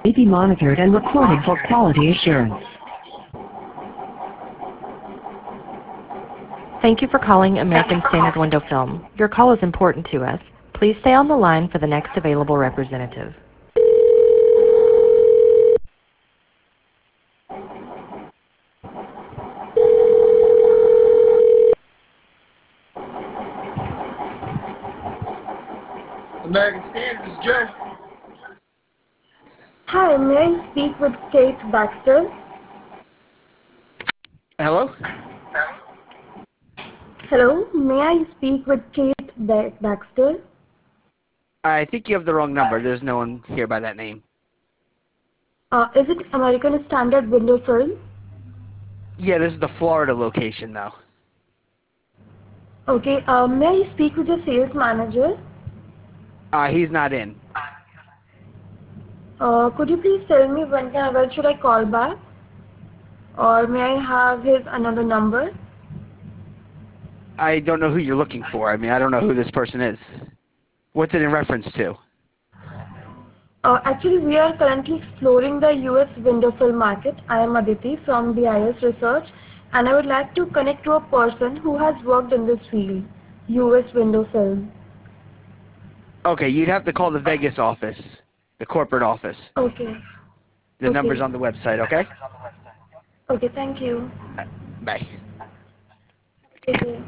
may be monitored and recorded for quality assurance. Thank you for calling American Standard Window Film. Your call is important to us. Please stay on the line for the next available representative. American Standard is Joe. Hi, may I speak with Kate Baxter? Hello? Hello, may I speak with Kate Baxter? I think you have the wrong number. There's no one here by that name. Is it American Standard Window Film? Yeah, this is the Florida location, though. Okay, may I speak with your sales manager? He's not in. Could you please tell me when should I call back? Or may I have his another number? I don't know who you're looking for. I mean, I don't know who this person is. What's it in reference to? Actually, we are currently exploring the US window film market. I am Aditi from BIS Research, and I would like to connect to a person who has worked in this field, US window film. Okay, you'd have to call the Vegas office, the corporate office. Okay. The number's Okay. on the website, okay? Okay, thank you. Bye. Okay.